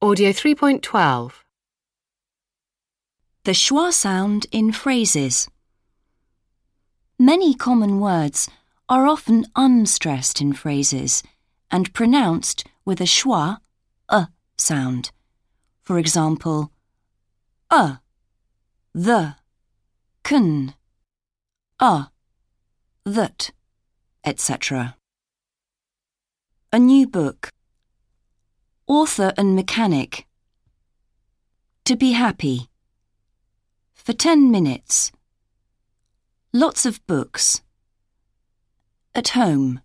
Audio 3.12. The schwa sound in phrases. Many common words are often unstressed in phrases and pronounced with a schwa, sound. For example, the, can, that, etc. A new book. Author and mechanic. To be happy. For 10 minutes. Lots of books. At home.